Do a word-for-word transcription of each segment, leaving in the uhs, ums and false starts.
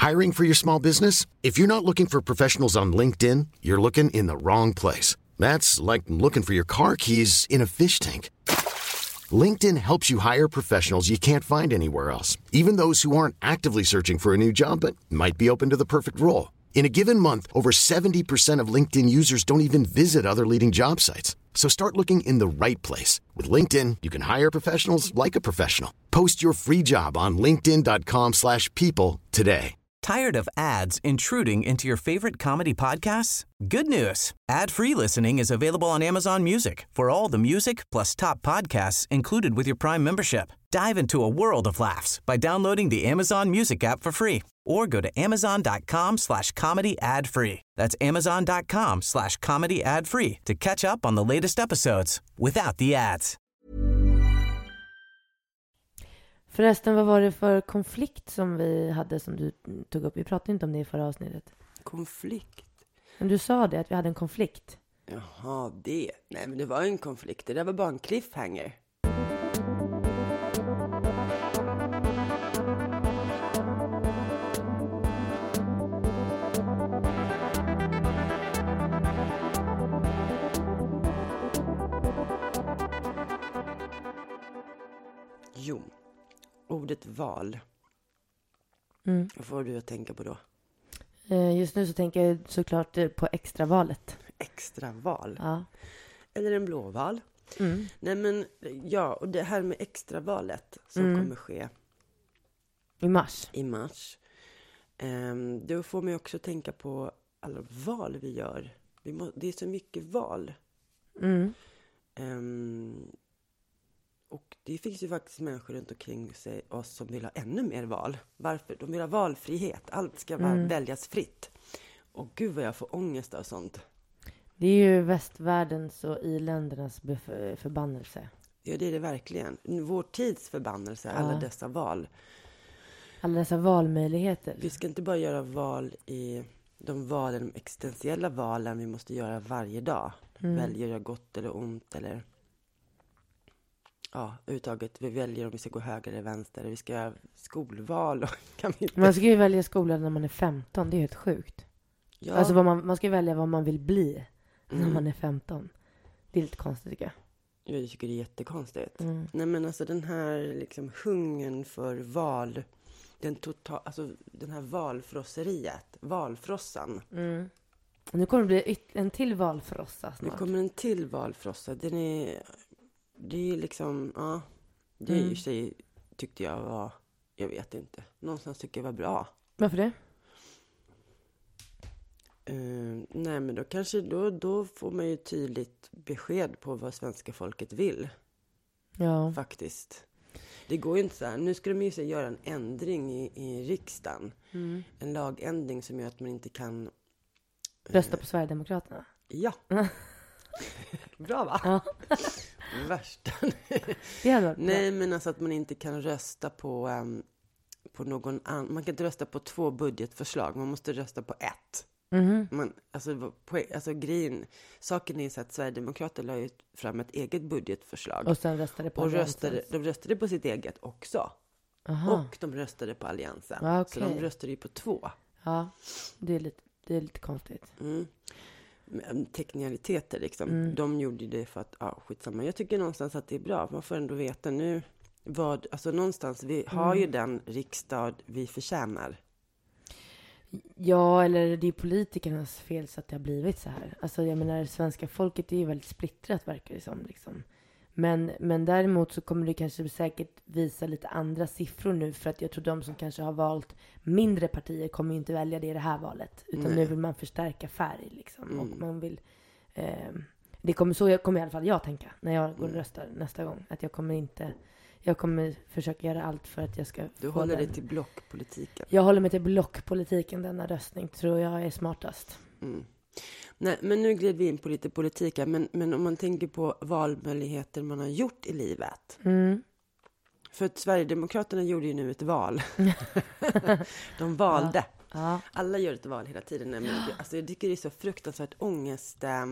Hiring for your small business? If you're not looking for professionals on LinkedIn, you're looking in the wrong place. That's like looking for your car keys in a fish tank. LinkedIn helps you hire professionals you can't find anywhere else, even those who aren't actively searching for a new job but might be open to the perfect role. In a given month, over seventy percent of LinkedIn users don't even visit other leading job sites. So start looking in the right place. With LinkedIn, you can hire professionals like a professional. Post your free job on linkedin dot com slash people today. Tired of ads intruding into your favorite comedy podcasts? Good news. Ad-free listening is available on Amazon Music for all the music plus top podcasts included with your Prime membership. Dive into a world of laughs by downloading the Amazon Music app for free or go to amazon dot com slash comedy ad free. That's amazon dot com slash comedy ad free to catch up on the latest episodes without the ads. Förresten, vad var det för konflikt som vi hade som du tog upp? Vi pratade inte om det i förra avsnittet. Konflikt? Men du sa det, att vi hade en konflikt. Jaha, det. Nej, men det var en konflikt. Det där var bara en cliffhanger. Jo. Ordet val. Mm. Vad får du att tänka på då? Just nu så tänker jag såklart på extravalet. Extraval? Ja. Eller en blåval. Mm. Nej men, ja, och det här med extravalet som mm. kommer ske i mars. I mars. Um, då får man ju också tänka på alla val vi gör. Vi må, det är så mycket val. Mm. Um, Och det finns ju faktiskt människor runt omkring sig, oss som vill ha ännu mer val. Varför? De vill ha valfrihet. Allt ska mm. väljas fritt. Och gud vad jag får ångest av sånt. Det är ju västvärldens och i-ländernas bef- förbannelse. Ja, det är det verkligen. Vår tids förbannelse, ja. alla dessa val. Alla dessa valmöjligheter. Vi ska inte bara göra val i de valen, de existentiella valen vi måste göra varje dag. Mm. Välja göra gott eller ont eller... Ja, överhuvudtaget. Vi väljer om vi ska gå höger eller vänster. Vi ska göra skolval. Och kan vi inte... Man ska ju välja skola när man är femton. Det är helt sjukt. Ja. Alltså vad man, man ska välja vad man vill bli när mm. man är femton. Det är lite konstigt tycker jag. Jag tycker det är jättekonstigt. Mm. Nej men alltså den här liksom hungern för val. Den, total, alltså, den här valfrosseriet. Valfrossan. Mm. Nu kommer det bli en till valfrossa snart. Nu kommer en till valfrossa. Den är... Det är liksom, ja, det är mm. ju sig tyckte jag var, jag vet inte, någonstans tycker jag var bra. Varför det? Uh, nej men då kanske, då, då får man ju tydligt besked på vad svenska folket vill. Ja. Faktiskt. Det går ju inte så här, nu ska de ju så göra en ändring i, i riksdagen. Mm. En lagändring som gör att man inte kan... Uh, rösta på Sverigedemokraterna? Ja. Bra va? Ja. Värsta. Nej men alltså att man inte kan rösta på um, på någon annan. Man kan inte rösta på två budgetförslag. Man måste rösta på ett. Mm-hmm. Man, alltså, på, alltså grejen, saken är så att Sverigedemokraterna la ut fram ett eget budgetförslag. Och sen röstade på och röstade, de röstade på sitt eget också. Aha. Och de röstade på alliansen. Ah, okay. Så de röstade ju på två. Ja, det är lite, det är lite konstigt. Mm. Teknikaliteter liksom. Mm. De gjorde det för att, ja, skitsamma. Jag tycker någonstans att det är bra. Man får ändå veta nu vad, alltså någonstans, vi har mm. ju den riksdag vi förtjänar. Ja, eller det är politikernas fel så att det har blivit så här. Alltså jag menar, svenska folket är ju väldigt splittrat verkar det som liksom. Men, men däremot så kommer det kanske säkert visa lite andra siffror nu. För att jag tror de som kanske har valt mindre partier kommer ju inte välja det i det här valet. Utan Nej. Nu vill man förstärka färg liksom. Mm. Och man vill... Eh, det kommer så jag kommer i alla fall jag tänka när jag går och röstar nästa gång. Att jag kommer inte... Jag kommer försöka göra allt för att jag ska... Du få håller den. dig till blockpolitiken. Jag håller mig till blockpolitiken denna röstning. Tror jag är smartast. Mm. Nej, men nu gled vi in på lite politik. Men, men om man tänker på valmöjligheter man har gjort i livet. Mm. För att Sverigedemokraterna gjorde ju nu ett val. De valde. Ja. Ja. Alla gör ett val hela tiden. Men, alltså, jag tycker det är så fruktansvärt ångest. Ähm,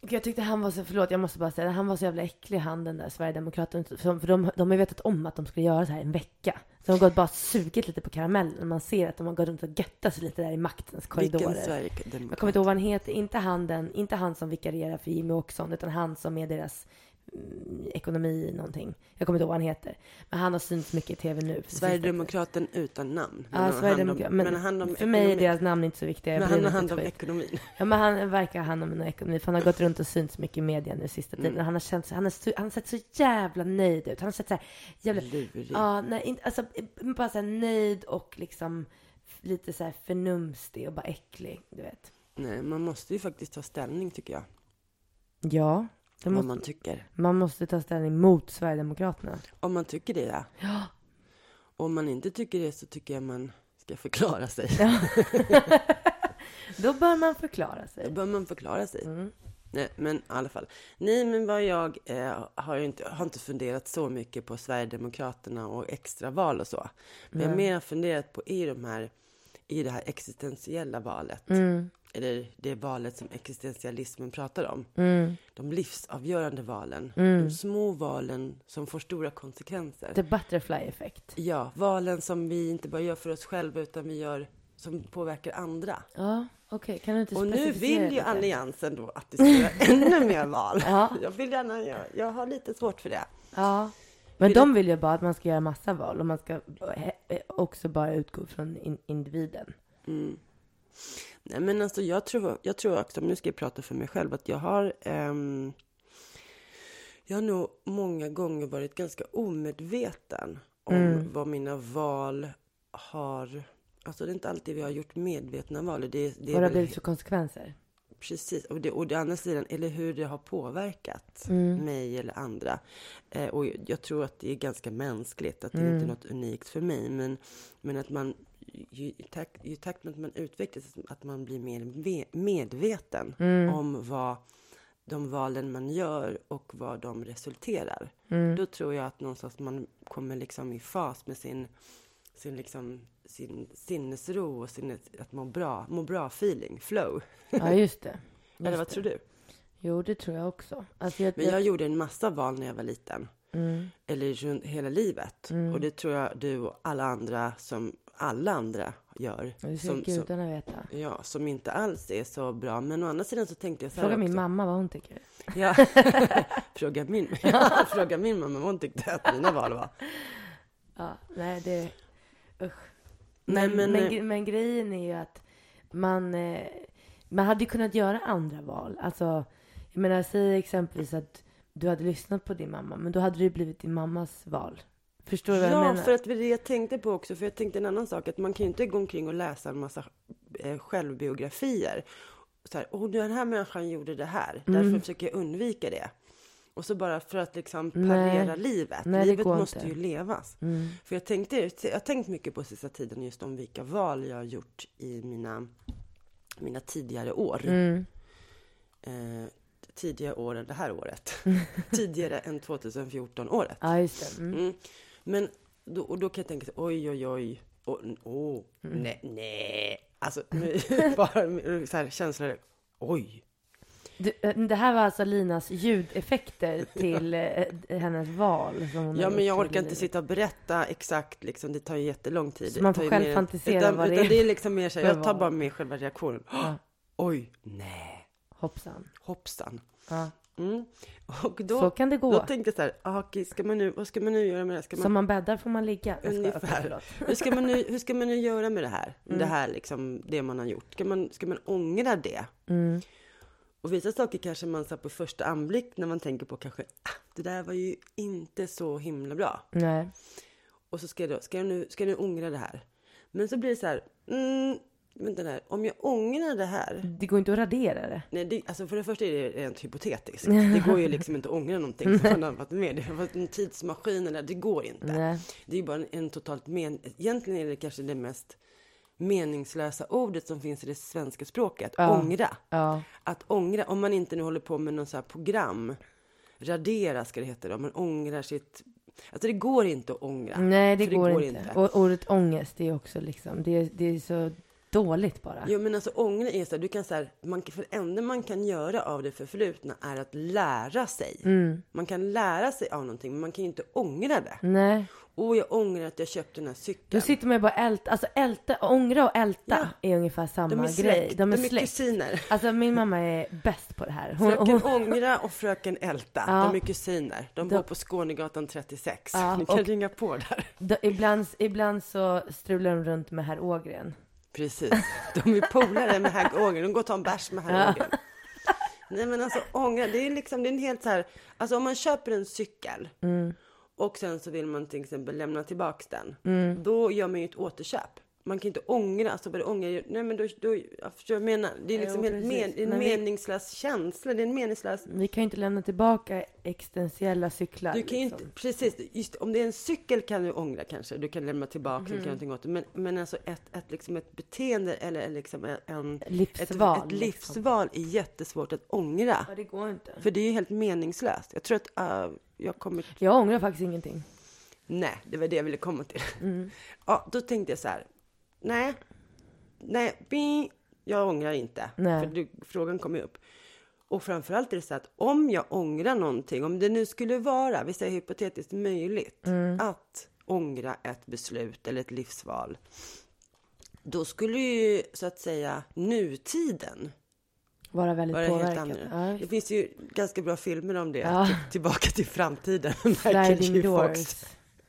Jag tyckte han var så, förlåt jag måste bara säga, han var så jävla äcklig, han den där Sverigedemokraten. För de, de har ju vetat om att de skulle göra så här en vecka. Så de har gått bara sugit lite på karamellen. När man ser att de har gått runt och göttat sig lite där i maktens korridorer. Vilken Sverigedemokrat? Jag kommer inte ihåg vad han heter. Inte han, den, inte han som vikarierar för Jimmy Åkesson, utan han som är deras mm, ekonomi någonting. Jag kommer inte ihåg vad han heter. Men han har synts mycket i tv nu. Sverigedemokraten utan namn. Ja, Sverigedemokrat. Men, men han för mig är deras namn inte så viktiga. Men han har hand om ekonomin. Ja, men han verkar ha hand om en ekonomi. För han har gått runt och synts mycket i media nu sista tiden. Mm. Han har känt han har, han har sett så jävla nöjd ut. Han har sett så här jävla... Lurig. Ja, nej, alltså bara så här nöjd och liksom lite så här förnumstig och bara äcklig, du vet. Nej, man måste ju faktiskt ta ställning tycker jag. Ja. Vad måste, man tycker. Man måste ta ställning mot Sverigedemokraterna. Om man tycker det, ja. Ja. Om man inte tycker det så tycker jag man ska förklara sig. Ja. Då bör man förklara sig. Då bör man förklara sig. Mm. Nej, men i alla fall. Nej, men vad jag eh, har inte, har inte funderat så mycket på Sverigedemokraterna och extraval och så. Men mm. jag har mer funderat på i de här, i det här existentiella valet. Mm. Eller det valet som existentialismen pratar om. Mm. De livsavgörande valen. Mm. De små valen som får stora konsekvenser. The butterfly effect. Ja, valen som vi inte bara gör för oss själva utan vi gör som påverkar andra. Ja, okej. Okay. Kan du inte och nu vill ju lite? Alliansen då att det ska göra ännu mer val. Ja. Jag vill gärna, jag, jag har lite svårt för det. Ja. Men vill de det... vill ju bara att man ska göra massa val och man ska också bara utgå från in- individen. Mm. Nej, men alltså jag tror, jag tror också, nu ska jag prata för mig själv, att jag har ehm, jag har nog många gånger varit ganska omedveten om mm. vad mina val har, alltså det är inte alltid vi har gjort medvetna val. Det, det vad har det blivit för konsekvenser? Precis, och det, och det andra sidan, eller hur det har påverkat mm. mig eller andra. Eh, och jag tror att det är ganska mänskligt, att det mm. inte är något unikt för mig, men, men att man ju, i takt, ju takt med att man utvecklas, att man blir mer medveten mm. om vad de valen man gör och vad de resulterar. Mm. Då tror jag att någonstans man kommer liksom i fas med sin, sin, liksom, sin sinnesro och sin, att må bra, må bra feeling, flow. Ja, just det. Just Eller vad det. tror du? Jo, det tror jag också. Alltså jag, Men jag jag... gjorde en massa val när jag var liten. Mm. Eller hela livet. Mm. Och det tror jag du och alla andra som alla andra gör. Det ska som, gudarna veta. Ja, som inte alls är så bra. Men å andra sidan så tänkte jag så här Fråga också. min mamma vad hon tycker. Ja, fråga, min, ja, fråga min mamma vad hon tyckte att mina val var. Ja, nej det... Usch. Nej, Men, men, men, men, men, men grejen är ju att man... Eh, man hade ju kunnat göra andra val. Alltså, jag menar, säg exempelvis att du hade lyssnat på din mamma. Men då hade det blivit din mammas val. Förstår du vad ja, jag menar? Ja, för att det jag tänkte på också. För jag tänkte en annan sak. Att man kan ju inte gå omkring och läsa en massa eh, självbiografier. Så här, åh, den här människan gjorde det här. Mm. Därför försöker jag undvika det. Och så bara för att liksom parera Nej. livet. Nej, livet måste inte. ju levas. Mm. För jag tänkte, jag har tänkt mycket på sista tiden just om vilka val jag har gjort i mina, mina tidigare år. Mm. Eh, tidigare år än det här året. Tidigare än tjugohundrafjorton-året. Ja, just det. Mm. Mm. Men då, och då kan jag tänka, oj, oj, oj. Och, oh, Mm. nej, nej. Alltså, nu, bara så här känslor. Oj. Du, det här var alltså Linas ljudeffekter till eh, hennes val. Som hon Ja, har men jag gjort orkar i inte livet. sitta och berätta exakt, liksom, det tar ju jättelång tid. Så man Det tar får ju själv mer- fantisera utan, vad det utan är. det är liksom mer så här, för jag tar val. bara med själva reaktionen. Ja. Oj, nej, Hoppsan. hoppsan. Ja. Mm. Och då, Så kan det gå. då tänkte jag så här, ah, okej, ska man nu, vad ska man nu göra med det? Ska man, Som man bäddar får man ligga. Jag ska- Ungefär. okej, förlåt. hur, ska man nu, hur ska man nu göra med det här? Mm. Det här liksom, det man har gjort. Ska man, ska man ångra det? Mm. Och vissa saker kanske man så på första anblick när man tänker på kanske, ah, det där var ju inte så himla bra. Nej. Och så ska jag, då, ska jag, nu, ska jag nu ångra det här? Men så blir det så här, mm, vänta där, om jag ångrar det här. Det går inte att radera det. Nej, det, alltså för det första är det rent hypotetiskt. Det går ju liksom inte att ångra någonting som man har varit med. Det har varit en tidsmaskin eller det går inte. Nej. Det är ju bara en, en totalt men... Egentligen är det kanske det mest meningslösa ordet som finns i det svenska språket. Ja. Ångra. Ja. Att ångra, om man inte nu håller på med någon så här program. Radera ska det heta då. Man ångrar sitt... Alltså det går inte att ångra. Nej, det, För går, inte. Och ordet ångest, det är också liksom, det är, det är så dåligt bara. Jo, men alltså ångra är så här, du kan så här, man, för det enda man kan göra av det förflutna är att lära sig. Mm. Man kan lära sig av någonting, men man kan ju inte ångra det. Nej. Och jag ångrar att jag köpte den här cykeln. Då sitter man ju bara älta, alltså älta, ångra och älta Ja. är ungefär samma De är grej. släkt, De är, de är släkt. kusiner. Alltså min mamma är bäst på det här. Hon, Fröken hon, ångra och fröken älta, Ja. de är kusiner. De De- bor på Skånegatan trettiosex. Ja, Ni kan och- ringa på där. då, ibland, ibland så strular de runt med herr Ågren. Precis. De är polare med herr Ågren. De går och tar en bärs med herr Ja. Ågren. Nej, men alltså ångra, det är liksom, det är en helt så här, alltså om man köper en cykel Mm. och sen så vill man till exempel lämna tillbaka den, Mm. då gör man ju ett återköp. Man kan inte ångra, alltså bara ångra, nej men då, då jag förstår vad jag menar, det är liksom Jo, helt precis. men, det är en Men vi- meningslös känsla, det är en meningslös. Vi kan ju inte lämna tillbaka existentiella cyklar. Du kan ju liksom. inte, precis, just om det är en cykel kan du ångra kanske, du kan lämna tillbaka Mm. eller kan någonting åt det, men, men alltså ett, ett, liksom ett beteende eller liksom en, en Livsval. ett, ett livsval är jättesvårt att ångra. Ja, det går inte. För det är ju helt meningslöst. Jag tror att uh, jag kommer... Jag ångrar faktiskt ingenting. Nej, det var det jag ville komma till. Mm. Ja, då tänkte jag så här. Nej, nej, bi, jag ångrar inte. Nej. För du, frågan kom ju upp. Och framförallt är det så att om jag ångrar någonting, om det nu skulle vara, vi säger hypotetiskt möjligt, Mm. att ångra ett beslut eller ett livsval, då skulle ju så att säga nutiden Vara väldigt vara helt påverkad. annorlunda. Ja, Det finns ju ganska bra filmer om det. Ja. Till- Tillbaka till framtiden. Michael sliding J. doors. Fox.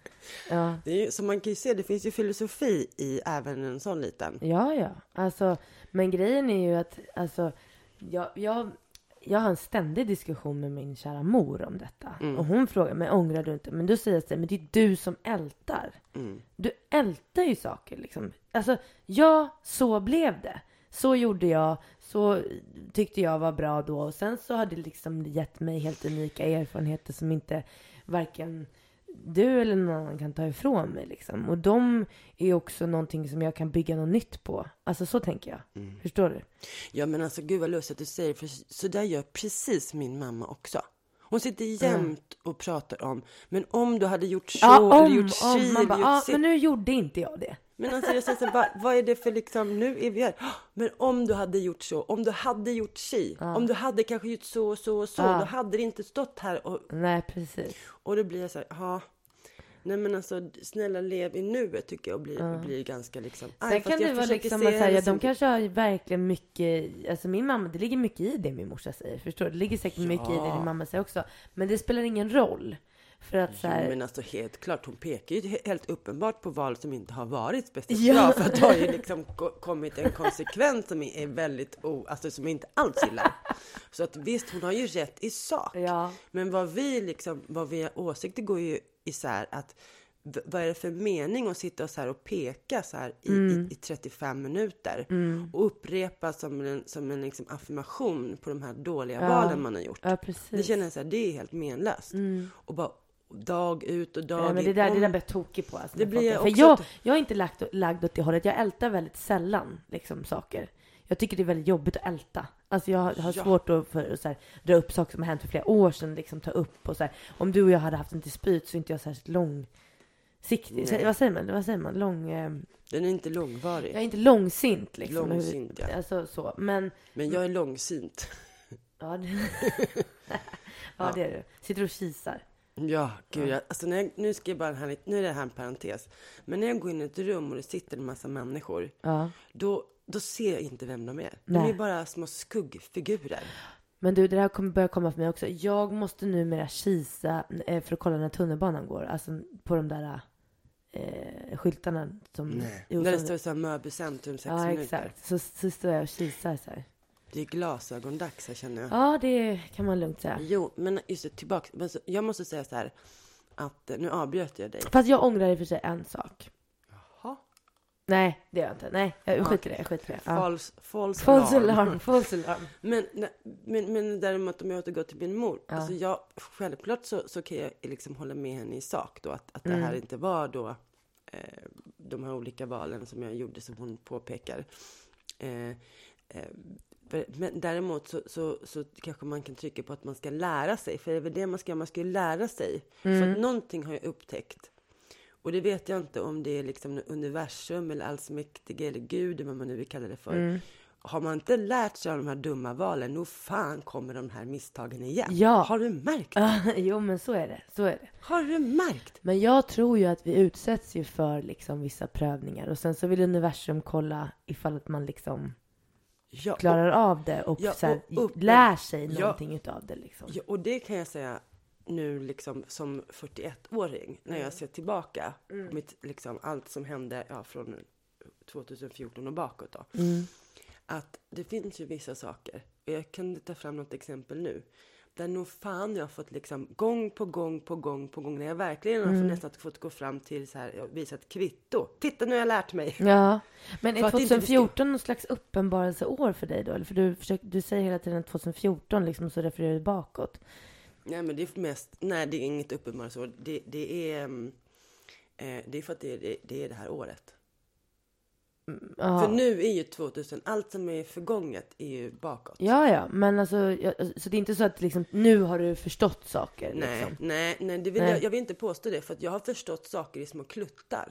Ja. Det är ju, som man kan ju se, det finns ju filosofi i även en sån liten. Ja, ja. Alltså, men grejen är ju att alltså, jag, jag, jag har en ständig diskussion med min kära mor om detta. Mm. Och hon frågar mig, ångrar du inte? Men då säger jag så här, men det är du som ältar. Mm. Du ältar ju saker liksom. Alltså, ja, så blev det. Så gjorde jag, så tyckte jag var bra då. Och sen så har det liksom gett mig helt unika erfarenheter som inte varken du eller någon annan kan ta ifrån mig liksom. Och de är också någonting som jag kan bygga något nytt på. Alltså så tänker jag. Mm. Förstår du? Ja, men alltså gud vad lustigt att du säger, för så där gör precis min mamma också. Hon sitter jämt och pratar om, men om du hade gjort så, Ja, om, eller gjort si, om. Man eller bara, gjort ja, si. men nu gjorde inte jag det. Men alltså jag säger så här, vad, vad är det för liksom, nu är vi här. "Åh, men om du hade gjort så, om du hade gjort si, om du hade kanske gjort så och så och så, Ja. då hade det inte stått här. Och, Nej, precis. och då blir jag så här, ja. Nej men alltså, snälla lev i nuet tycker jag och blir, Ja. blir ganska liksom. Sen aj, fast kan jag det vara försöker liksom se att säga, henne ja, som- de kanske har verkligen mycket, alltså min mamma, det ligger mycket i det min morsa säger, förstår du? Det ligger säkert mycket i det din mamma säger också. Men det spelar ingen roll. För att så här, Jo, men alltså helt klart, hon pekar ju he- helt uppenbart på val som inte har varit speciellt Ja. bra. För att det har ju liksom ko- kommit en konsekvens som är väldigt, o- alltså som jag inte alls gillar. Så att visst, hon har ju rätt i sak. ja, Men vad vi liksom, vad vi har åsikter går ju isär att v- vad är det för mening att sitta så här och peka så här i, Mm. i, i trettiofem minuter och upprepa som en, som en liksom affirmation på de här dåliga Ja. valen man har gjort. ja, precis. Det känner jag så här, det är helt menlöst. Mm. Och bara dag ut och dag Ja, men det in. där, det Om- där blir jag tokig på. Alltså, Det med blir folk. jag För också jag, att- jag är inte lagt, lagd åt det hållet. Jag ältar väldigt sällan liksom, saker. Jag tycker det är väldigt jobbigt att älta. Alltså jag har, har Ja. svårt att för, att så här, dra upp saker som har hänt för flera år sedan. Liksom, ta upp och så här. Om du och jag hade haft en dispyt så är inte jag särskilt långsiktig. Så, Nej. vad säger man? Vad säger man? Lång... Eh, Den är inte långvarig. jag är inte långsint liksom. Långsint, ja. Alltså så. Men... Men jag är långsint. Ja, det, ja, det är du. Sitter och kisar. Ja, gud. Jag, alltså när jag, nu ska jag bara här, nu är det här en parentes. Men när jag går in i ett rum och det sitter en massa människor, Ja. då, då ser jag inte vem de är. De Nej. är bara små skuggfigurer. Men du, det här kommer börja komma för mig också. Jag måste numera kisa eh, för att kolla när tunnelbanan går. Alltså på de där eh, skyltarna som... Nej. Jo, När det som- står så här Mörby centrum sex Ja, minuter. exakt. Så, så står jag och kisar så här. Det är glasögondags här, känner jag. Ja, det kan man lugnt säga. Jo, men just det, tillbaka. Men så, jag måste säga så här, att eh, nu avbröt jag dig. Fast jag ångrar i och för sig en sak. Jaha. Nej, det gör jag inte. Nej, jag skiter i det. Jag skiter i det. Ja. False, false, False alarm. alarm. False alarm. Men, nej, men, men däremot om jag återgår till min mor. Ja. Alltså jag, självklart så, så kan jag liksom hålla med henne i sak då. Att, att det Mm. här inte var då eh, de här olika valen som jag gjorde som hon påpekar. Eh, eh, men däremot så, så, så kanske man kan trycka på att man ska lära sig. För det är väl det man ska, man ska ju lära sig. Mm. För att någonting har jag upptäckt. Och det vet jag inte om det är liksom universum eller allsmäktige eller Gud, vad man nu vill kalla det för. Mm. Har man inte lärt sig av de här dumma valen, nog fan kommer de här misstagen igen. Ja. Har du märkt det? Jo, men så är det. Så är det. Har du märkt? Men jag tror ju att vi utsätts ju för liksom vissa prövningar. Och sen så vill universum kolla ifall att man liksom ja, klarar och, av det. Och, ja, så här, och upp, lär sig ja, någonting utav det. Liksom. Ja, och det kan jag säga nu liksom som fyrtioett-åring. När jag ser tillbaka mm. på mitt, liksom, allt som hände ja, från tjugohundrafjorton och bakåt då. Mm. Att det finns ju vissa saker. Och jag kan ta fram något exempel nu. Där nog fan jag har fått liksom gång på gång på gång på gång. När jag verkligen har mm. nästan fått gå fram till så här. Visa ett kvitto. Titta, nu har jag lärt mig. Ja. Men är tjugohundrafjorton någon slags uppenbarelseår för dig då? Eller för du, försöker, du säger hela tiden tjugohundrafjorton liksom, så refererar du bakåt. Nej, men det är mest. Nej, det är inget uppenbarelseår. Det, det är. Eh, det är för att det, det, det är det här året. Mm, för nu är ju tvåtusen, allt som är förgånget är ju bakåt. Ja, ja, men alltså, jag, så det är inte så att liksom, nu har du förstått saker. Nej, liksom. nej, nej, det vill nej. Jag, jag vill inte påstå det, för att jag har förstått saker i små kluttar.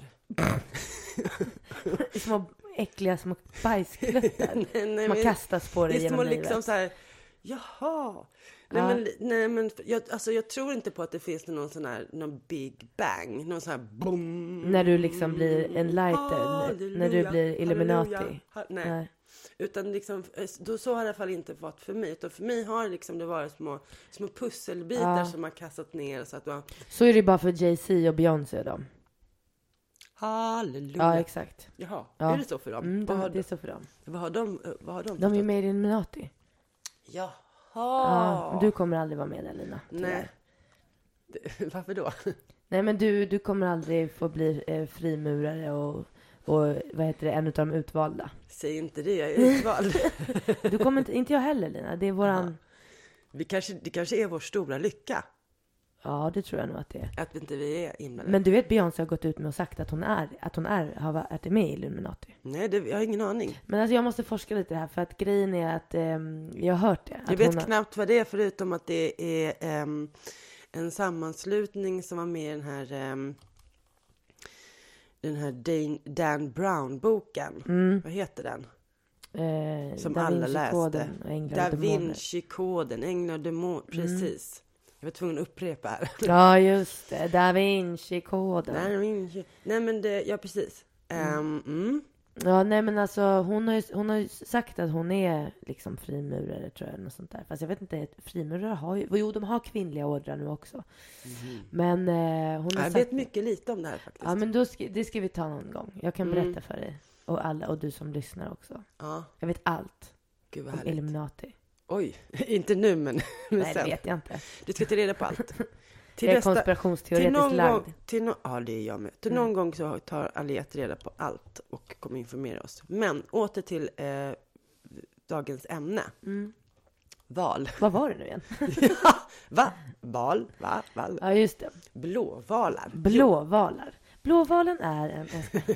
I små äckliga små bajskluttar. nej, nej, man kastas på det genom små, livet. Liksom så här, jaha. Nej, ja. men, nej, men jag, alltså, jag tror inte på att det finns någon sån här, någon big bang, någon sån här boom. När du liksom blir en lighter, halleluja, när du blir Illuminati. Ha, nej. nej. Utan liksom, då så har det i alla fall inte varit för mig. Utan för mig har det liksom det varit små, små pusselbitar ja. som har kastat ner. Så, att man... så är det bara för Jay-Z och Beyoncé och dem. Halleluja. Ja, exakt. Jaha, ja. är det så för dem? Mm, vad de, har det är så för dem. Vad har de, vad har de, de är med i Illuminati. Ja. Ja, du kommer aldrig vara med där, Lina. Nej. Varför då? Nej, men du, du kommer aldrig få bli eh, frimurare och, och vad heter det, en av de utvalda. Säg inte det, jag är utvald. Du kommer inte, inte jag heller, Lina. Det är våran... Ja. Vi kanske, det kanske är vår stora lycka. Ja, det tror jag nog att det är. Att inte vi är inblandade. Men du vet, Beyoncé har gått ut med och sagt att hon är, att hon är, har varit med i Illuminati. Nej, det, jag har ingen aning. Men alltså jag måste forska lite här, för att grejen är att eh, jag har hört det. Att jag vet har... knappt vad det är, förutom att det är eh, en sammanslutning som var med i den här eh, den här Dan, Dan Brown-boken. Mm. Vad heter den? Eh, som da alla läste. Da Vinci-koden, Änglar och demoner. Precis. Mm. Jag var tvungen att upprepa här. Ja, just det. Da Vinci-koden. Da Vinci. Nej, men det, ja, precis. Mm. Um, mm. Ja, nej, men alltså hon har ju, hon har ju sagt att hon är liksom frimurare, tror jag, något sånt där. Fast jag vet inte, frimurare har ju, jo, de har kvinnliga ordrar nu också. Mm. Men eh, hon har jag sagt... vet mycket lite om det här faktiskt. Ja, men då ska, det ska vi ta någon gång. Jag kan berätta mm. för dig. Och alla, och du som lyssnar också. Ja. Jag vet allt. Gud, vad om härligt. Illuminati. Oj, inte nu, men, men nej, sen. Det vet jag inte. Du ska ta reda på allt. Till jag är konspirationsteoretiskt lagd. Till no, ja, det är jag med. Till mm. någon gång så tar Aliette reda på allt och kommer informera oss. Men åter till eh, dagens ämne. Mm. Val. Vad var det nu igen? ja, va? Val? Va? Val? Ja, just det. Blåvalar. Blåvalar. Blåvalen är en...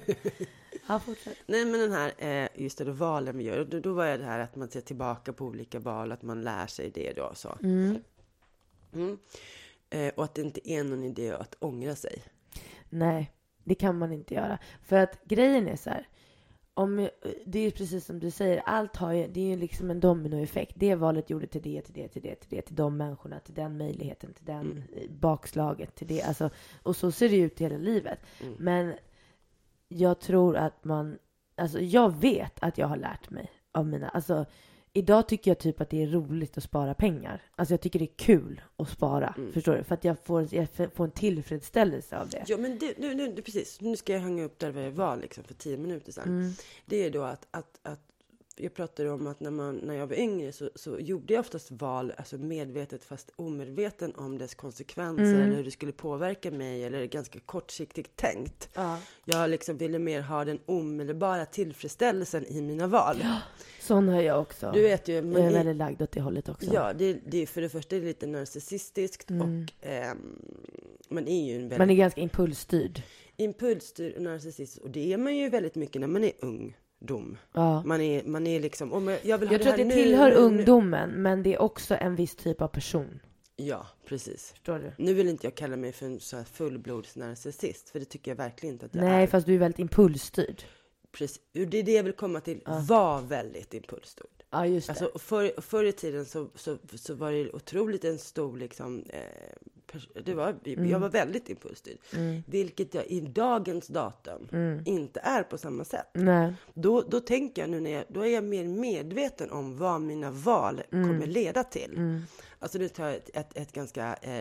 Ja, fortsätt. Nej, men den här, eh, just det, då valen vi gör. Då, då var det här att man ser tillbaka på olika val. Att man lär sig det då. Så. Mm. Mm. Eh, och att det inte är någon idé att ångra sig. Nej, det kan man inte göra. För att grejen är så här. Om, det är precis som du säger. Allt har ju, det är ju liksom en dominoeffekt. Det valet gjorde till det, till det, till det, till det. Till de människorna, till den möjligheten, till den mm. bakslaget. Till det. Alltså, och så ser det ut hela livet. Mm. Men jag tror att man... Alltså jag vet att jag har lärt mig av mina... Alltså, idag tycker jag typ att det är roligt att spara pengar. Alltså jag tycker det är kul att spara. Mm. Förstår du? För att jag får, jag får en tillfredsställelse av det. Ja, men det, nu, nu, precis. Nu ska jag hänga upp där jag var liksom, för tio minuter sedan. Mm. Det är då att... att, att jag pratade om att när, man, när jag var yngre så, så gjorde jag oftast val, alltså medvetet fast omedveten om dess konsekvenser mm. eller hur det skulle påverka mig, eller ganska kortsiktigt tänkt. Ja. Jag liksom ville mer ha den omedelbara tillfredsställelsen i mina val. Ja, sån har jag också. Du vet ju, jag är väldigt lagd åt det hållet också. Ja, det, det är för det första är det lite narcissistiskt mm. och eh, man är ju en väldigt... Man är ganska impulsstyrd. Impulsstyrd och narcissistisk, och det är man ju väldigt mycket när man är ung. Dom. Ja. Man är, man är liksom... Om jag jag, vill jag ha tror det att det nu, tillhör nu, ungdomen, nu. Men det är också en viss typ av person. Ja, precis. Förstår du? Nu vill inte jag kalla mig för en så här fullblodsnarcissist, för det tycker jag verkligen inte att jag Nej, är. Nej, fast du är väldigt impulsstyrd. Precis. Det är det jag vill komma till. Ja. Var väldigt impulsstyrd. Ja, just det. Alltså, för, förr i tiden så, så, så var det otroligt en stor liksom, eh, pers- det var, mm. jag var väldigt impulsstyrd. Mm. Vilket jag i dagens datum mm. inte är på samma sätt. Nej. Då, då tänker jag nu när jag, då är jag mer medveten om vad mina val mm. kommer leda till. Mm. Alltså nu tar jag ett, ett, ett ganska eh,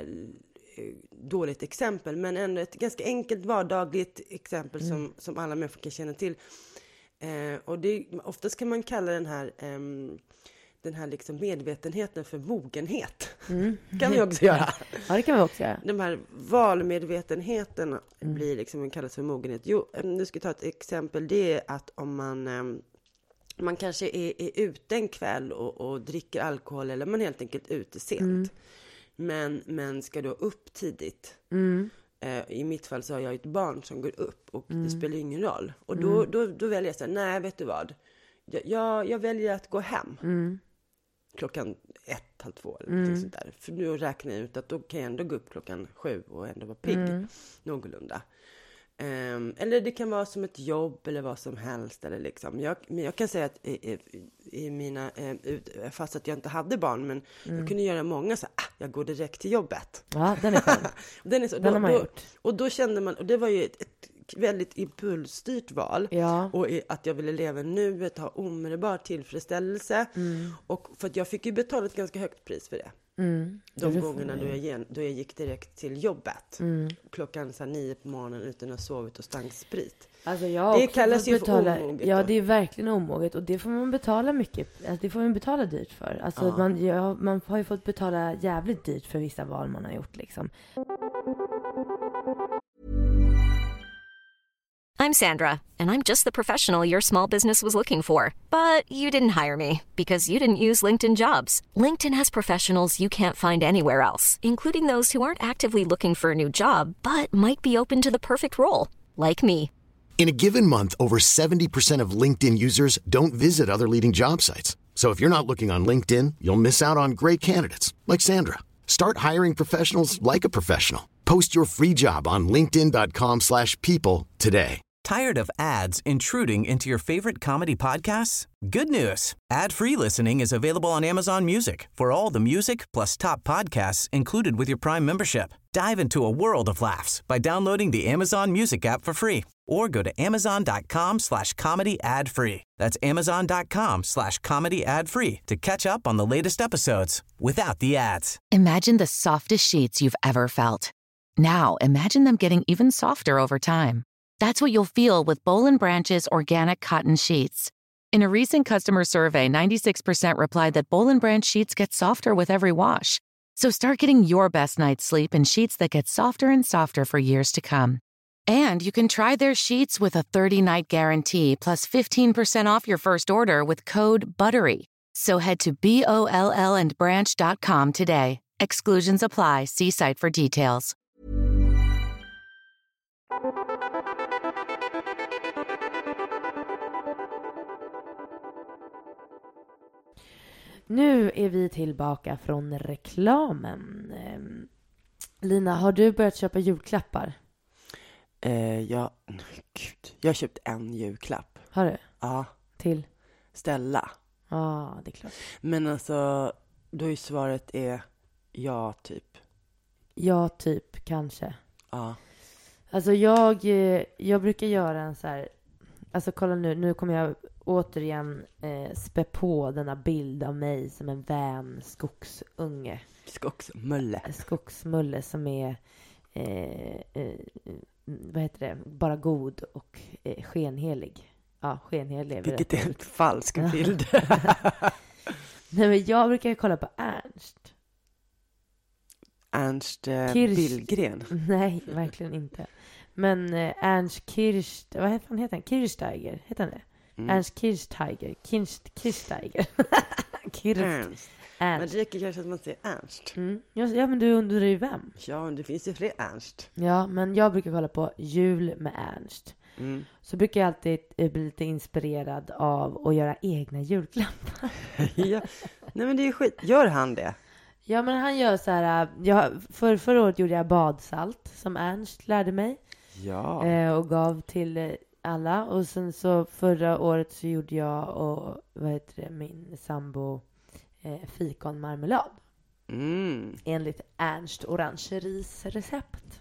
dåligt exempel, men ändå ett ganska enkelt vardagligt exempel mm. som, som alla människor kan känna till. Eh, och det, oftast kan man kalla den här, eh, den här liksom medvetenheten för mogenhet. Mm. kan vi också göra. Ja, det kan vi också göra. De här valmedvetenheten mm. blir liksom, man kallas för mogenhet. Jo, nu ska jag ta ett exempel. Det är att om man, eh, man kanske är, är ute en kväll och, och dricker alkohol, eller man är helt enkelt ute sent. Mm. Men, men ska då upp tidigt. Mm. I mitt fall så har jag ett barn som går upp och mm. det spelar ingen roll. Och då, mm. då, då väljer jag så här, nej vet du vad? Jag, jag, jag väljer att gå hem. Mm. Klockan ett, halv två eller mm. sånt där. För nu räknar jag ut att då kan jag ändå gå upp klockan sju och ändå vara pigg. Mm. Någorlunda. Um, eller det kan vara som ett jobb eller vad som helst. Eller liksom. jag, men jag kan säga att i, i, i mina, eh, fast att jag inte hade barn, men mm. jag kunde göra många så här, ah, jag går direkt till jobbet. Ja, den är skön. den är så, den då, har man då, gjort. Och då kände man, och det var ju ett, ett väldigt impulsstyrt val. Ja. Och att jag ville leva nuet, ha omedelbar tillfredsställelse. Mm. Och för att jag fick ju betala ett ganska högt pris för det. Mm. De det gångerna då jag, då jag gick direkt till jobbet. Mm. Klockan så här, nio på morgonen utan att ha sovit och stank sprit. Alltså jag det kallas ju betala, för omoget. Ja, det är verkligen omoget. Och det får man betala mycket. Alltså, det får man betala dyrt för. Alltså, ja. man, ja, man har ju fått betala jävligt dyrt för vissa val man har gjort. Liksom. I'm Sandra, and I'm just the professional your small business was looking for. But you didn't hire me because you didn't use LinkedIn Jobs. LinkedIn has professionals you can't find anywhere else, including those who aren't actively looking for a new job, but might be open to the perfect role, like me. In a given month, over seventy percent of LinkedIn users don't visit other leading job sites. So if you're not looking on LinkedIn, you'll miss out on great candidates like Sandra. Start hiring professionals like a professional. Post your free job on linkedin dot com slash people today. Tired of ads intruding into your favorite comedy podcasts? Good news. Ad-free listening is available on Amazon Music for all the music plus top podcasts included with your Prime membership. Dive into a world of laughs by downloading the Amazon Music app for free or go to amazon dot com slash comedy ad free. That's amazon dot com slash comedy ad free to catch up on the latest episodes without the ads. Imagine the softest sheets you've ever felt. Now imagine them getting even softer over time. That's what you'll feel with Boll and Branch's organic cotton sheets. In a recent customer survey, ninety-six percent replied that Boll and Branch sheets get softer with every wash. So start getting your best night's sleep in sheets that get softer and softer for years to come. And you can try their sheets with a thirty-night guarantee plus fifteen percent off your first order with code BUTTERY. So head to B O L L and branch dot com today. Exclusions apply. See site for details. Nu är vi tillbaka från reklamen. Lina, har du börjat köpa julklappar? Eh, ja, gud. Jag har köpt en julklapp. Har du? Ja. Till? Stella. Ja, det är klart. Men alltså, då är svaret är ja, typ. Ja, typ, kanske. Ja. Alltså jag, jag brukar göra en så här... Alltså kolla nu, nu kommer jag återigen eh, spä på denna bild av mig som en vän skogsunge. Skogsmulle. Skogsmulle som är, eh, eh, vad heter det, bara god och eh, skenhelig. Ja, skenhelig. Vilket är helt falsk bild. Nej, men jag brukar kolla på Ernst. Ernst eh, Billgren? Nej, verkligen inte. Men eh, Ernst Kirst, vad heter han? Heter han? Kirsteiger, heter han det? Mm. Ernst Kirsteiger, Kirst, Kirsteiger. Kirst. Ernst. Ernst. Men det räcker kanske att man säger Ernst. Mm. Ja, men du undrar ju vem? Ja, men det finns ju fler Ernst. Ja, men jag brukar kolla på Jul med Ernst. Mm. Så brukar jag alltid bli lite inspirerad av att göra egna julklappar. Ja. Nej, men det är skit. Gör han det? Ja, men han gör så här... Jag, för, förra året gjorde jag badsalt, som Ernst lärde mig. Ja. Eh, och gav till eh, alla. Och sen så förra året så gjorde jag och vad heter det, min sambo eh, fikonmarmelad. Mm. Enligt Ernst Orangeris recept.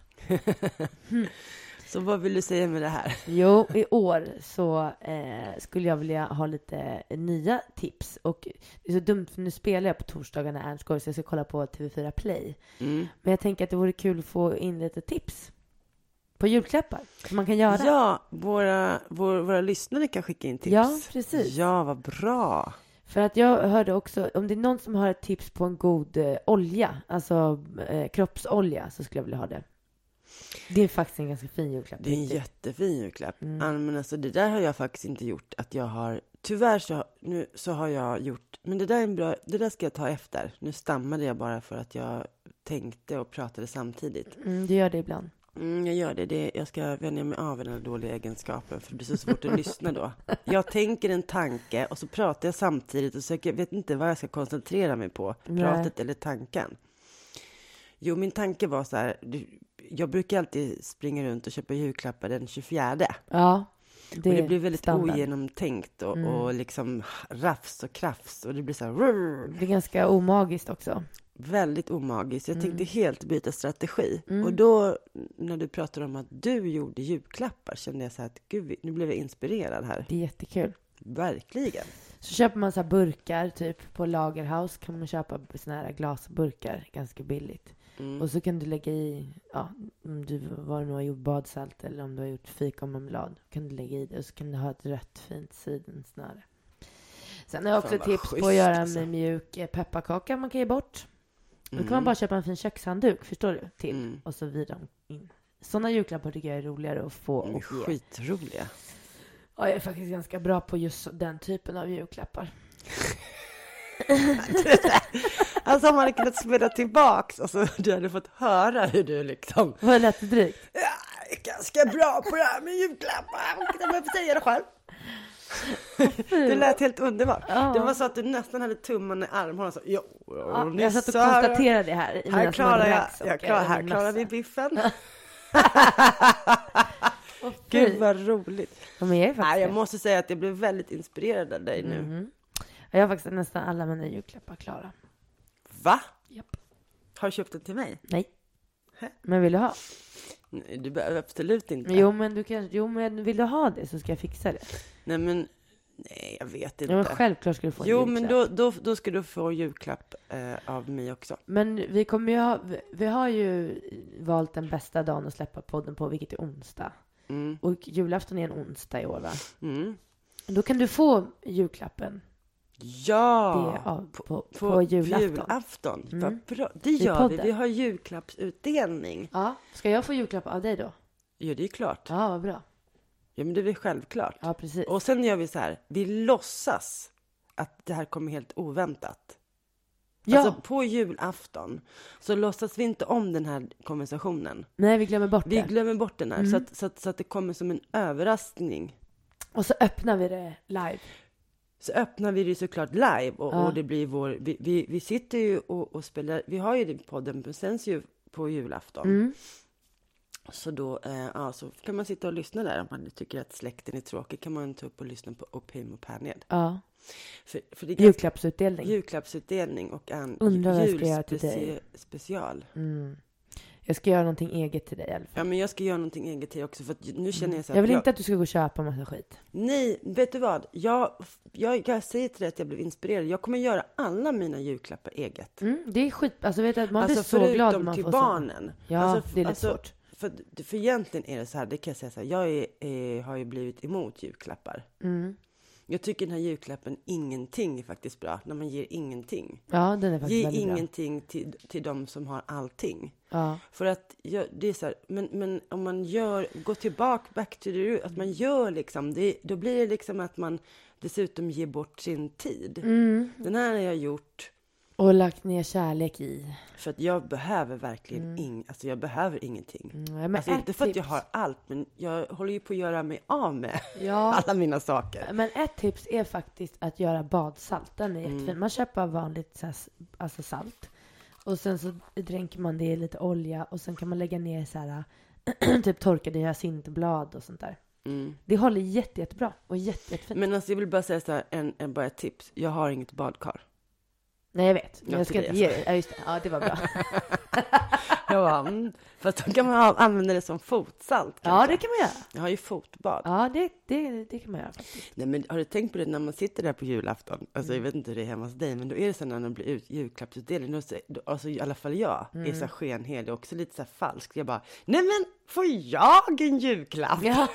Mm. Så vad vill du säga med det här? Jo, i år så eh, skulle jag vilja ha lite nya tips. Och det är så dumt för nu spelar jag på torsdagar när Ernst går så jag ska kolla på T V fyra Play. Mm. Men jag tänker att det vore kul att få in lite tips på julklappar som man kan göra. Ja, våra, vår, våra lyssnare kan skicka in tips. Ja, precis. Ja, vad bra. För att jag hörde också, om det är någon som har ett tips på en god eh, olja, alltså eh, kroppsolja, så skulle jag vilja ha det. Det är faktiskt en ganska fin julklapp. Det är en jättefin julklapp. Mm. Ja, men alltså, det där har jag faktiskt inte gjort. Att jag har, tyvärr så, nu, så har jag gjort, men det där är en bra, det där ska jag ta efter. Nu stammade jag bara för att jag tänkte och pratade samtidigt. Mm, det gör det ibland. Mm, jag gör det. det. Jag ska vänja mig av den här dåliga egenskapen. För det blir så svårt att lyssna då. Jag tänker en tanke och så pratar jag samtidigt. Och så jag vet inte vad jag ska koncentrera mig på. Nej. Pratet eller tanken. Jo, min tanke var så här. Jag brukar alltid springa runt och köpa julklappar den tjugofjärde. Ja, det, och det blir väldigt standard. ogenomtänkt. Och, Mm. och liksom rafs och krafs. Och det blir så här. Rrr. Det är ganska omagiskt också. Väldigt omagiskt. Jag Mm. tänkte helt byta strategi. Mm. Och då, när du pratade om att du gjorde julklappar, kände jag så här att gud, nu blev jag inspirerad här. Det är jättekul. Verkligen. Så köper man så här burkar, typ på Lagerhaus kan man köpa såna här glasburkar ganska billigt. Mm. Och så kan du lägga i, ja, om du vad du nu har gjort badsalt eller om du har gjort fikonmarmelad, kan du lägga i det och så kan du ha ett rött fint sidensnöre. Sen har jag också Fan, ett vad tips schysst, på att göra alltså. en mjuk eh, pepparkaka man kan ge bort. Då kan Mm. man bara köpa en fin kökshandduk, förstår du, till. Mm. Och så vidare in. Sådana julklappar tycker jag är roligare att få De är och ge. skitroliga. Ja, jag är faktiskt ganska bra på just den typen av julklappar. Alltså om man hade kunnat spela tillbaks, alltså du hade fått höra hur du liksom, Vad lät det drygt? ja, jag är ganska bra på det här med julklappar. Kan man få säga det själv? Det lät helt underbart. Ja. Det var så att du nästan hade tummarna i armhålan. Så, jo, Ja, ni jag satt och sa här- konstaterade det här. I Här mina klarar små jag, raggsockor jag klar, och här min klarar mössa. vi biffen. Åh, Gud fy. vad roligt. Ja, men jag är faktiskt Nej, jag det. måste säga att jag blev väldigt inspirerad av dig nu. Mhm. Jag har faktiskt nästan alla mina julklappar klara. Va? Japp. Har du köpt den till mig? Nej. Hä? Men vill du ha? Nej, du behöver absolut inte. Jo, men du kan, jo, men vill du ha det så ska jag fixa det. Nej, men nej, jag vet inte. Ja, men självklart ska du få en Jo, julklapp. men då, då, då ska du få julklapp eh, av mig också. Men vi kommer ju ha, vi- vi har ju valt den bästa dagen att släppa podden på, vilket är onsdag. Mm. Och julafton är en onsdag i år, va? Mm. Då kan du få julklappen. Ja! Det, ja, på, på, På julafton. julafton. Mm. Vad bra. Det I gör vi. podden. Vi har julklappsutdelning. Ja, ska jag få julklapp av dig då? Ja, det är klart. Ja, vad bra. Ja, men det är väl självklart. Ja, precis. Och sen gör vi så här. Vi låtsas att det här kommer helt oväntat. Ja, Alltså på julafton så låtsas vi inte om den här konversationen. nej, vi glömmer bort Vi det. glömmer bort den här. Mm. Så, att, så, att, så att det kommer som en överraskning. Och så öppnar vi det live. Så öppnar vi det såklart live. Och, Ja. och det blir vår... Vi, vi, vi sitter ju och, och spelar... Vi har ju det podden, men sen ju på julafton. Mm. Så då eh, ja, så kan man sitta och lyssna där. Om man tycker att släkten är tråkig kan man ta upp och lyssna på Opim och Perned. Ja, För, för det är ganska, julklappsutdelning. julklappsutdelning och en Undrar vad jag ska göra till dig. julspecial. Mm. Jag ska göra någonting eget till dig i alla fall. Ja, men jag ska göra någonting eget till också. För att nu känner jag så här Jag vill att inte att du ska gå och köpa massa skit. Nej, vet du vad? Jag, jag, jag säger till dig att jag blev inspirerad. Jag kommer göra alla mina julklappar eget. Mm, det är skit. Alltså vet du att man Alltså blir så glad när förutom man till får barnen. Ja, alltså, det är lite alltså, svårt. För, för egentligen är det så här, det kan jag säga så här. Jag är, är, har ju blivit emot julklappar. Mm. Jag tycker den här julklappen ingenting är faktiskt bra. När man ger ingenting. Ja, den är faktiskt Ge väldigt ingenting till, till de som har allting. bra. Ja. För att jag, det är så här, men, men om man gör, gå tillbaka, back to the root, att man gör liksom, det, då blir det liksom att man dessutom ger bort sin tid. Mm. Den här har jag gjort Och lagt ner kärlek i. för att jag behöver verkligen Mm. ing, alltså jag behöver ingenting. Mm. Ja, men Alltså ett inte för att jag tips- har allt, men jag håller ju på att göra mig av med Ja, alla mina saker. men ett tips är faktiskt att göra badsalt. Den är Mm. jättefin. Man köper vanligt så här, alltså salt. Och sen så dränker man det i lite olja. Och sen kan man lägga ner så här typ torkade hyacintblad och sånt där. Mm. Det håller jätte, jättebra och jätte, jättefint. Men alltså jag vill bara säga så här, en, en, bara ett tips. Jag har inget badkar. Nej, jag vet. Men Jag jag ska tycker inte ge det. Ja, just det. Ja, det var bra. Jag bara, mm. Fast då kan man ha- använda det som fotsalt. Ja, kanske. det kan man göra. Jag har ju fotbad. Ja, det, det, det kan man göra faktiskt. Nej, men har du tänkt på det när man sitter där på julafton? Alltså Mm. jag vet inte hur det är hemma hos dig, men då är det så när det blir ut, julklappsutdelning. Då, så- då, alltså i alla fall jag Mm. är så här skenhelig och också lite så här falsk. Jag bara, nej men får jag en julklapp? Ja.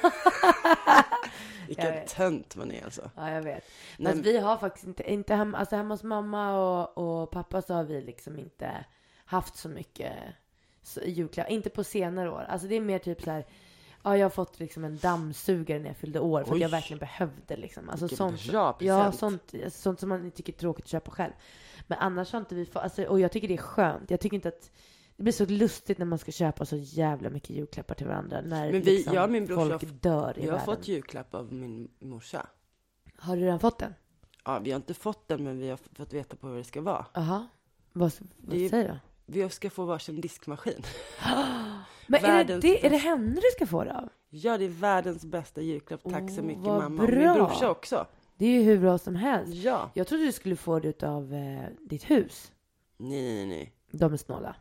Jag Vilken vet. tönt man är alltså. Ja, jag vet. Nej, Fast vi har faktiskt inte, inte hemma, alltså hemma hos mamma och, och pappa så har vi liksom inte haft så mycket så, julklapp. Inte på senare år. Alltså det är mer typ så här, ja, jag har fått liksom en dammsugare när jag fyllde år för att Oj. jag verkligen behövde liksom. Alltså Vilken sånt, bra ja, present. sånt, sånt som man tycker är tråkigt att köpa själv. Men annars har inte vi fått, alltså, och jag tycker det är skönt. Jag tycker inte att det blir så lustigt när man ska köpa så jävla mycket julklappar till varandra. När Men vi- liksom jag och min brorsa folk har f- dör i jag har världen. fått julklapp av min morsa. Har du redan fått den? Ja, vi har inte fått den, men vi har f- fått veta på vad det ska vara. Jaha. Vad, vad Det är- säger du? Vi ska få varsin diskmaskin. Men är det, Världens det, är det bästa. henne du ska få det av? Ja, det är världens bästa julklapp. Tack så Åh, mycket, vad mamma. Och min bra. brorsa också. Det är ju hur bra som helst. Ja. Jag trodde du skulle få det av eh, ditt hus. Nej, nej, nej. De är snåla.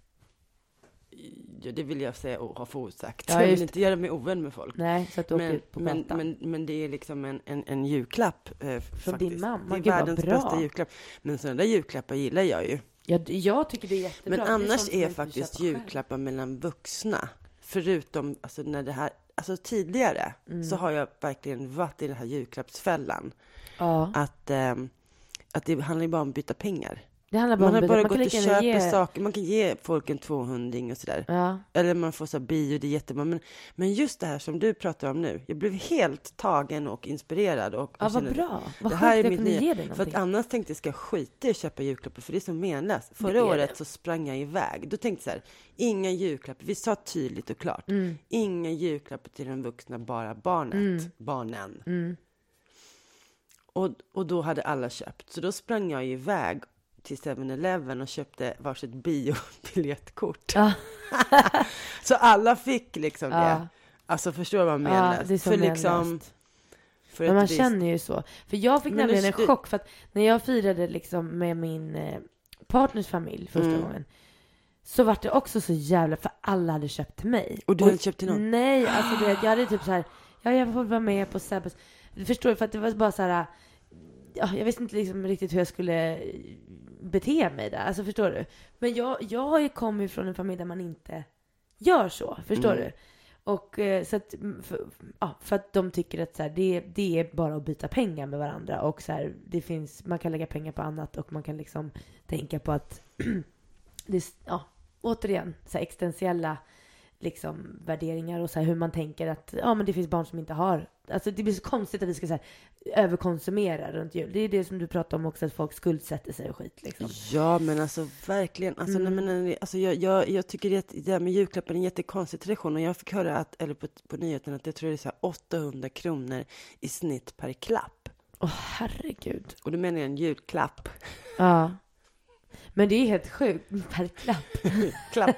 Ja, det vill jag säga och ha för osagt. Ja, jag just vill inte göra mig ovän med folk. Nej, så att du åker Men, ut på men, gatan. men, men det är liksom en, en, en julklapp eh, faktiskt. din mamma. Det är Gud, vad världens bra. bästa julklapp. Men sådana där julklappar gillar jag ju. Ja, d- jag tycker det är jättebra. Men Det annars sånt som är, jag inte faktiskt köper själv. julklappar mellan vuxna. Förutom alltså, när det här, alltså tidigare Mm. så har jag verkligen varit i den här julklappsfällan. Ja, Att, ehm, att det handlar ju bara om att byta pengar. det handlar bara Man om har det. bara Man kan gått och lika köpt gärna ge... saker. Man kan ge folk en tvåhundring och sådär. Ja, Eller man får så här bio, det är jättebra. Men, men just det här som du pratar om nu. Jag blev helt tagen och inspirerad. Och, och ja vad kände, bra. Vad det skönt här att är jag mitt kunde nya. ge dig För någonting. att annars tänkte jag, ska jag skita i att köpa julklappar? För det är så menlöst. Det Förra är året det. så sprang jag iväg. Då tänkte jag så här, inga julklappar. Vi sa tydligt och klart. Mm. Inga julklappar till den vuxna, bara barnet. Mm. Barnen. Mm. Och, och då hade alla köpt. Så då sprang jag iväg till seven eleven och köpte varsitt biobiljettkort. Ja. Så alla fick liksom Ja. det. Alltså förstår du vad jag menar? Ja, det är så för liksom, menlöst. för Men man ett visst- känner ju så. För jag fick Men nämligen det- en det- chock. För att när jag firade liksom med min eh, partners familj första Mm. gången. Så var det också så jävla, för alla hade köpt till mig. Och du hade inte köpt till någon? Nej, alltså du vet, jag hade typ så här, ja jag får vara med på Sebbes. Du förstår, för att det var bara så här, ja, jag visste inte liksom riktigt hur jag skulle bete mig där. Alltså förstår du? Men jag, jag har ju kommit från en familj där man inte gör så, förstår Mm. du? Och eh, så att, mm, för, ja, för att de tycker att så här, det, det är bara att byta pengar med varandra. Och så här, det finns, man kan lägga pengar på annat och man kan liksom tänka på att det, är- ja, återigen, så här existentiella liksom värderingar och så här hur man tänker att ja, men det finns barn som inte har, alltså det blir så konstigt att vi ska så här, överkonsumera runt jul. Det är det som du pratar om också, att folk skuldsätter sig och skit liksom. Ja, men alltså verkligen. Alltså, Mm. nej, men, alltså, jag, jag, jag tycker det, det där med julklappar är en jättekonstig tradition. Och jag fick höra att, eller på, på nyheten att jag tror det är så här åttahundra kronor i snitt per klapp. Åh herregud. Och då menar jag en julklapp. Ja. Men det är helt sjukt per klapp. Klapp.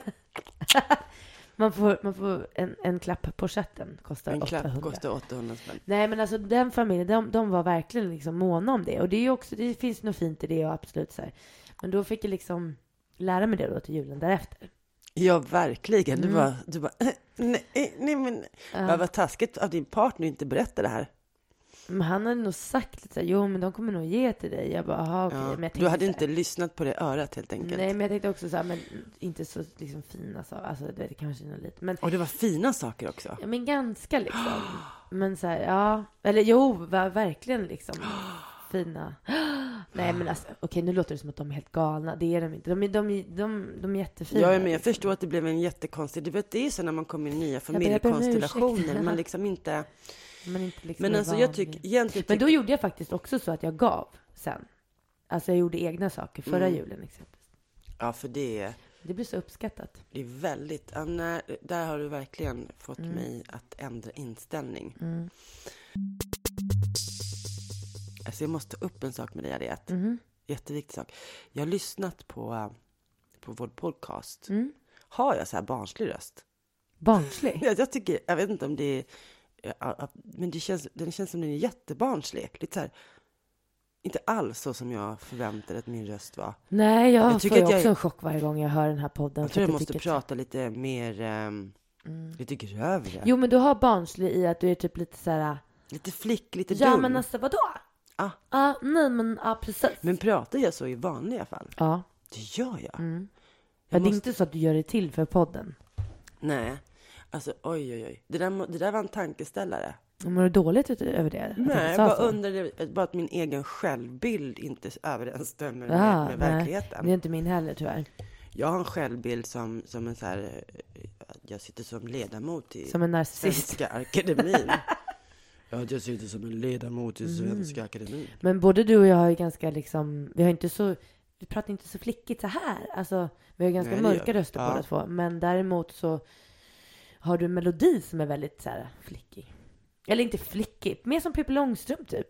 Man får, man får en, en klapp på chatten kostar En klapp åttahundra. kostar åttahundra spänn. Nej, men alltså den familjen, de, de var verkligen liksom måna om det. Och det är ju också, det finns något fint i det och absolut så här. Men då fick jag liksom lära mig det då till julen därefter. Ja, verkligen. Du Mm. bara, du bara nej, nej, men Ja. vad var taskigt av din partner inte berätta det här. Men han hade nog sagt lite så här, jo men de kommer nog ge till dig. Jag bara, aha, okej. Ja. Men jag Du tänkte hade så här, inte lyssnat på det örat helt enkelt. nej, men jag tänkte också så här, men inte så liksom fina så. Alltså det vet, kanske något lite. Men, Och det var fina saker också. ja, men ganska liksom. Men så här, ja. Eller jo, var verkligen liksom fina. Nej, men alltså, okej, nu låter det som att de är helt galna. Det är de inte. De är, de, är- de, de är jättefina. Ja, men jag liksom. förstår att det blev en jättekonstig... Du vet, det är ju så när man kommer i nya ber om ursäkt. familjekonstellationer. Man liksom inte... Men, inte liksom Men är alltså jag vanlig. tycker egentligen... Men då tycker- gjorde jag faktiskt också så att jag gav sen. Alltså jag gjorde egna saker förra Mm. julen exempelvis. Ja, för det är, Det blir så uppskattat. det är väldigt... Ja, när, där har du verkligen fått Mm. mig att ändra inställning. Mm. Alltså jag måste ta upp en sak med dig, Ariette. Mhm. Jätteviktig sak. Jag har lyssnat på, på vår podcast. Mm. Har jag så här barnslig röst? Barnslig? Jag, jag tycker, jag vet inte om det är, ja, men det känns, den känns som den är jättebarnslig. Lite så här, inte alls så som jag förväntade att min röst var. Nej, jag, jag får ju också jag, en chock varje gång jag hör den här podden. Jag tror jag, jag måste tycker prata att... lite mer, um, mm. lite grövre. Jo, men du har barnslig i att du är typ lite så här... Lite flick, lite ja, dum. Ja, men alltså vadå? Ah. Ah, nej, men ah, precis. Men pratar jag så i vanliga fall? Ja. Det gör jag. Mm. jag ja, det är måste... inte så att du gör det till för podden. Nej. Alltså, oj, oj, oj. Det där, det där var en tankeställare. Mår du dåligt över det? Nej, jag bara undrar bara att min egen självbild inte överensstämmer med, ja, med nej. verkligheten. Det är inte min heller, tyvärr. Jag har en självbild som, som en så här... Jag sitter som ledamot i som en narcissist. Svenska Akademin. Ja, jag sitter som en ledamot i Svenska mm. Akademin. Men både du och jag har ju ganska liksom... Vi har inte så... Vi pratar inte så flickigt så här. Alltså, vi har ganska Nej, mörka röster ja. båda två. Men däremot så har du en melodi som är väldigt så här flickig. Eller inte flickigt. Mer som Pippi Långstrump typ.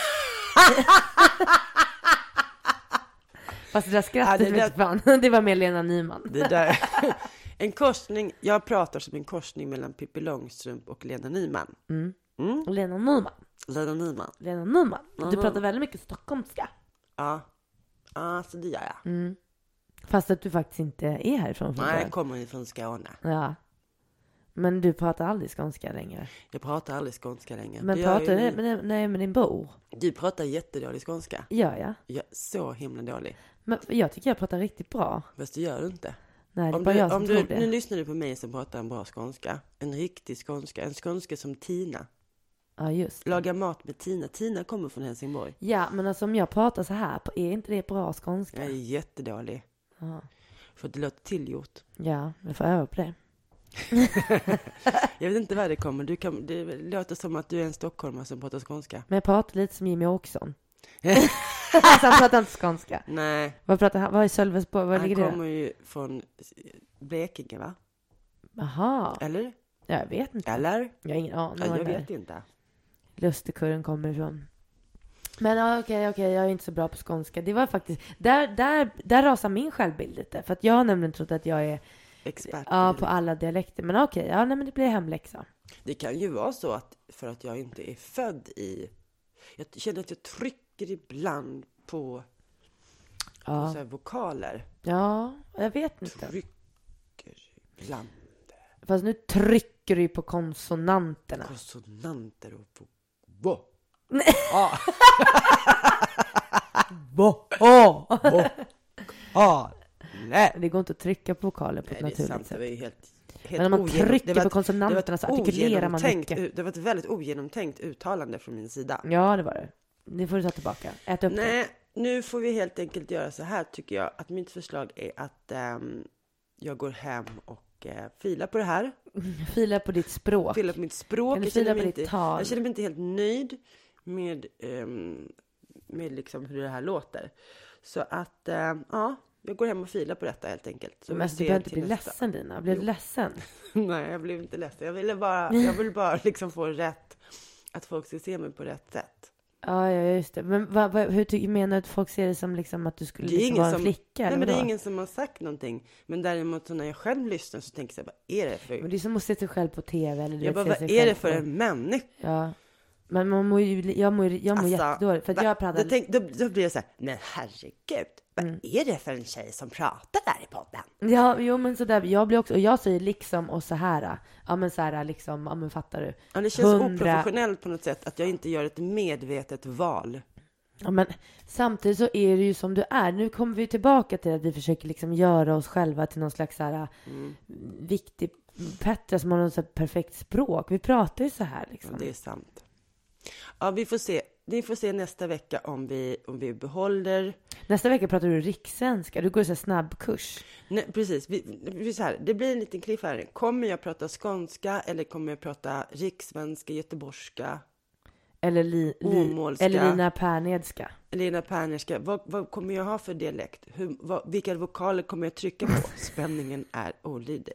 Fast det där skrattet ja, det, där... fan. Det var med Lena Nyman. Det där... En korsning. Jag pratar som en korsning mellan Pippi Långstrump och Lena Nyman. Mm. Mm. Lena Nyman. Lena Nyman. Lena Nyman. Du mm. pratar väldigt mycket stockholmska. Ja. Ja, så det gör jag. Mm. Fast att du faktiskt inte är härifrån. Nej, jag kommer från Skåne. Ja. Men du pratar aldrig skånska längre. Jag pratar aldrig skånska längre. Men pratar du med, nej, med din bror? Du pratar jättedålig skånska. Gör jag? Ja, så himla dålig. Men jag tycker jag pratar riktigt bra. Fast det gör du inte. Nej, det om är bara du, jag som om tror du, det. Nu lyssnar du på mig som pratar en bra skånska. En riktig skånska. En skånska som Tina. Ja, just det. Laga mat med Tina. Tina kommer från Helsingborg. Ja, men alltså om jag pratar så här, är inte det bra skånska? Jag är jättedålig. Ja. För det låter tillgjort. Ja, jag får öva på det. Jag vet inte vad det kommer. Du kan, det låter som att du är en stockholmare som pratar skånska. Men jag pratar lite som Jimmy Åkesson. Alltså han pratar inte skånska. Nej. Vad pratar han? Vad är Sölvesborg? Var ligger det? Han kommer ju från Blekinge, va? Aha. Eller? Jag vet inte. Eller? Jag har ingen aning. Ja, jag vet inte. Lustigkurren kommer ifrån. Men ja, okej, okej, jag är inte så bra på skånska. Det var faktiskt, där, där, där rasar min självbild lite. För att jag har nämligen trott att jag är expert ja, på alla dialekter. Men okej, ja, nej, men det blir hemläxa. Det kan ju vara så att för att jag inte är född i... Jag känner att jag trycker ibland på, ja. på så här vokaler. Ja, jag vet inte. Trycker ibland. Fast nu trycker du på konsonanterna. Konsonanter och på... Bo. Nej. Ah. Bo. Oh. Bo. Ah. Nej. Det går inte att trycka på vokaler på ett Nej, naturligt sätt. Det är helt, helt men om man ogenom... trycker var på ett, konsonanterna så artikulerar man mycket. Det var ett väldigt ogenomtänkt uttalande från min sida. Ja, det var det. Det får du ta tillbaka. Ät upp Nej, det. Nu får vi helt enkelt göra så här, tycker jag. Att mitt förslag är att um, jag går hem och uh, filar på det här. Fila på ditt språk. Fila på mitt språk. Kan du jag, känner fila mig på inte, ditt tal? jag känner mig inte helt nöjd med, um, med liksom hur det här låter. Så att, um, ja, jag går hem och filar på detta helt enkelt. Så men alltså, du behöver inte bli nästa. ledsen, Dina. Blev du ledsen? Nej, jag blev inte ledsen. Jag ville bara, jag vill bara liksom få rätt, att folk ska se mig på rätt sätt. Ja, ja, just det. Men vad, vad, hur ty- menar du att folk ser det som liksom att du skulle liksom vara en som, flicka? Nej, eller men det är vadå? ingen som har sagt någonting. Men däremot så när jag själv lyssnar så tänker jag så här, vad är det för... Men det är som att se sig själv på tv. Eller du jag vet, bara, se vad sig är själv det för på... en människa? Ja. Men man mår ju, jag mår, jag mår alltså, jättedåligt. För att va, jag pratar... då, tänk, då, då blir det så här, men herregud. Vad Mm. är det för en tjej som pratar där i podden? Ja, jo men sådär, jag blir också, och jag säger liksom och så här, ja men så här liksom, ja men fattar du? Ja, det känns Hundra... oprofessionellt på något sätt att jag inte gör ett medvetet val. Ja men samtidigt så är det ju som du är. Nu kommer vi tillbaka till att vi försöker liksom göra oss själva till någon slags så här mm. viktig Petra som har något så här perfekt språk. Vi pratar ju så här liksom. Ja, det är sant. Ja, vi får se. Vi får se nästa vecka om vi, om vi behåller... Nästa vecka pratar du rikssvenska. Du går så här snabbkurs. Nej, precis. Vi, vi, så här, det blir en liten cliffhanger. Kommer jag prata skånska eller kommer jag prata rikssvenska, göteborgska? Eller, li, li, eller Lina Pärnedska. Lina Pärnedska. Vad, vad kommer jag ha för dialekt? Hur, vad, vilka vokaler kommer jag trycka på? Spänningen är olidlig.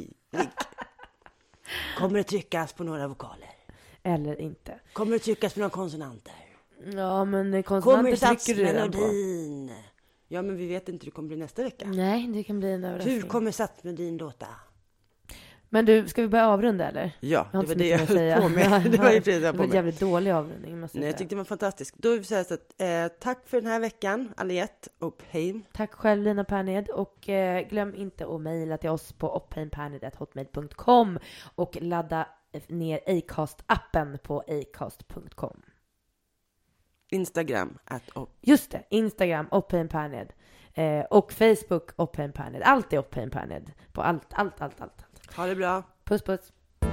Kommer det tryckas på några vokaler? Eller inte. Kommer det tryckas på några konsonanter? Ja, men konsonanter kommer trycker du redan på. melodin Ja, men vi vet inte hur det kommer bli nästa vecka. Nej, det kan bli en överraskning. Hur kommer Satsmelodin låta? Men du, ska vi börja avrunda eller? Ja, jag det var det jag höll på med. Det var ju precis jag på med. Det var med. jävligt dålig avrundning, måste jag Nej, jag säga. tyckte det var fantastiskt. Då vill vi säga så att eh, tack för den här veckan, Aliette Oppheim. Tack själv, Lina Pernhed. Och eh, glöm inte att mejla till oss på oppheimpernhed at hotmail punkt com och ladda ner Acast-appen på acast punkt com. Instagram at op. Just det, Instagram oppheimpernhed eh, och Facebook oppheimpernhed. Allt är oppheimpernhed på allt, allt, allt, allt. Ha det bra. Puss, puss.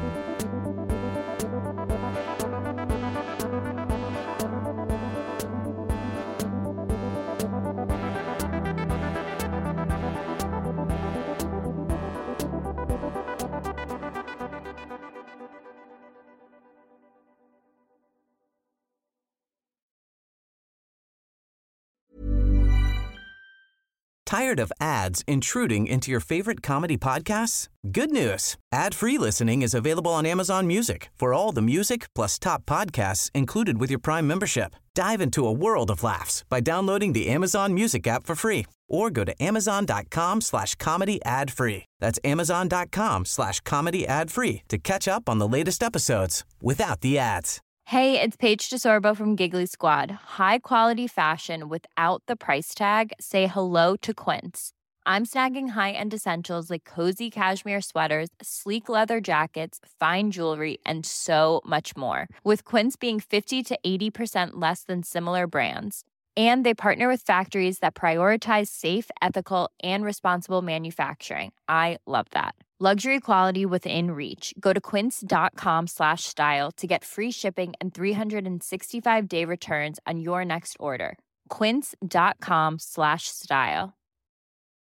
Tired of ads intruding into your favorite comedy podcasts? Good news. Ad-free listening is available on Amazon Music for all the music plus top podcasts included with your Prime membership. Dive into a world of laughs by downloading the Amazon Music app for free or go to amazon.com slash comedy ad free. That's amazon.com slash comedy ad free to catch up on the latest episodes without the ads. Hey, it's Paige DeSorbo from Giggly Squad. High quality fashion without the price tag. Say hello to Quince. I'm snagging high-end essentials like cozy cashmere sweaters, sleek leather jackets, fine jewelry, and so much more. With Quince being fifty to eighty percent less than similar brands. And they partner with factories that prioritize safe, ethical, and responsible manufacturing. I love that. Luxury quality within reach. Go to quince.com slash style to get free shipping and three sixty-five day returns on your next order. Quince.com slash style.